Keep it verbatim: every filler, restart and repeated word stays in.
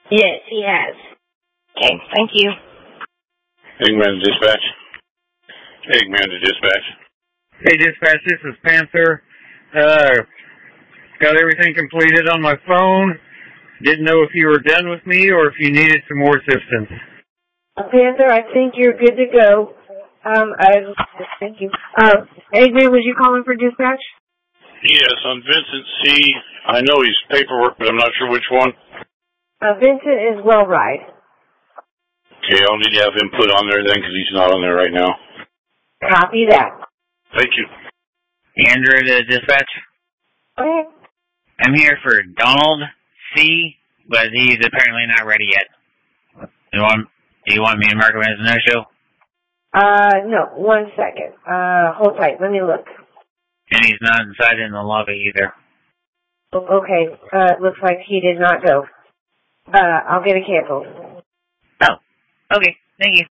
Yes, he has. Okay, thank you. Eggman to dispatch. Eggman to dispatch. Hey, dispatch, this is Panther. Uh, got everything completed on my phone. Didn't know if you were done with me or if you needed some more assistance. Uh, Panther, I think you're good to go. Um, I thank you. Uh, Eggman, was you calling for dispatch? Yes, on Vincent C. I know he's paperwork, but I'm not sure which one. Uh, Vincent is well right. Okay, I'll need to have him put on there then, because he's not on there right now. Copy that. Thank you. Andrew to dispatch. Okay. I'm here for Donald C., but he's apparently not ready yet. You want, do you want me to mark him as a no-show? Uh, no, one second. Uh, hold tight, let me look. And he's not inside in the lobby either. Okay, uh, looks like he did not go. Uh, I'll get it canceled. Oh, okay, thank you.